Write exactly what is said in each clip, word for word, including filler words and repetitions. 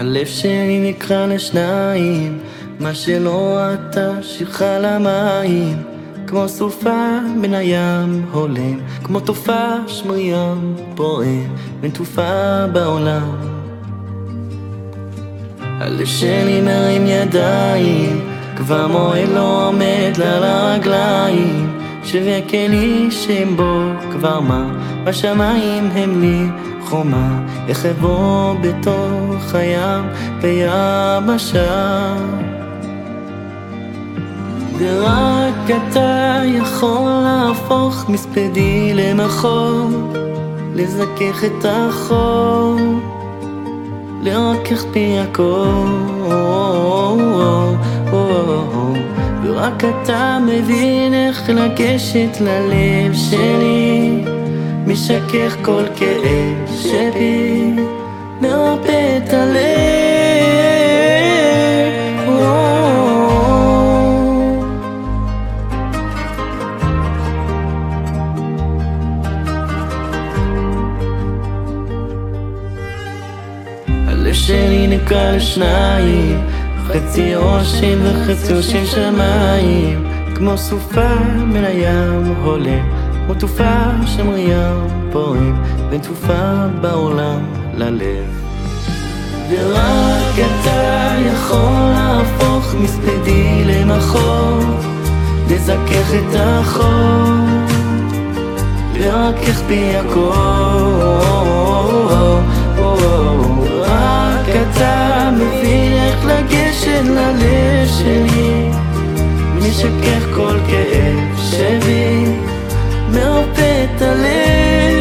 הלב שלי נקרע לשניים, מה שלא אתה שפכה למים, כמו סופה בין הים הולם, כמו תופש מרים פועם בין תופה בעולם. הלב שלי מרים ידיים, כבר מועד לא עומד לה לרגליים, שביקלי שם בו כבר מה, בשמיים הם לי חומה, איך אבוא בתוך הים ביבשה. ורק אתה יכול להפוך מספדי למחור, לזכך את החור, לרכך פי הכל. ורק אתה מבין איך לגשת ללב שלי, משכך כל כאב שבי, מרפא את הלב. הלב שלי נקרע לשניים, חצי אושים וחצי אושים שמיים, כמו סופה בין הים הולם, כמו תופה שמרים פועם בין תופה בעולם ללב. ורק אתה יכול להפוך מספדי למחור, לזכך את החור, לרכך פי הכל. רק אתה מבין איך לגשת ללב שלי, משכך כל כאב שבי, מרפא את הלב.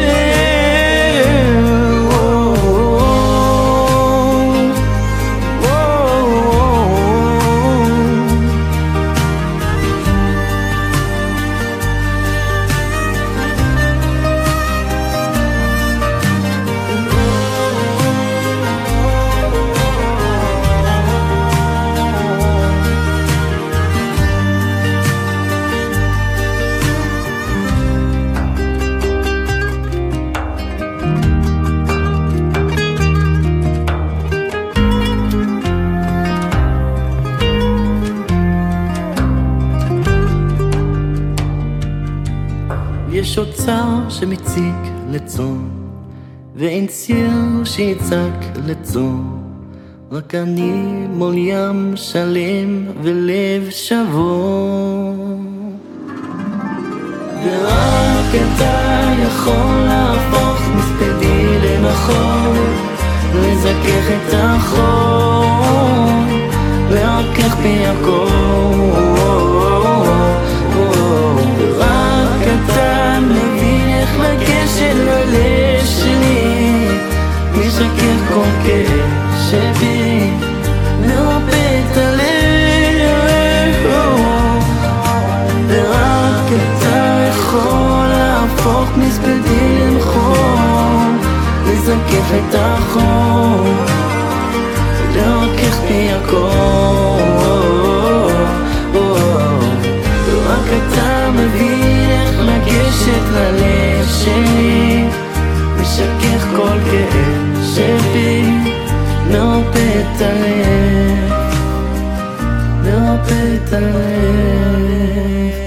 יש אוצר שמציק לצום, ואין ציר שיצק לצום, רק אני מול ים שלם ולב שבור. ורק אתה יכול להפוך מספדי למחור, לזכך את החור, לרכך פי הכל. ורק אתה מבין איך לגשת ללב שלי, משכך כל כאב שבי, מרפא את הלב. ורק אתה יכול להפוך מספדי למחור, לזכך את החור, לרכך פי הכל. ורק אתה מבין איך לגשת ללב שלי, משכך כל כאב שבי, מרפא את הלב, מרפא את הלב.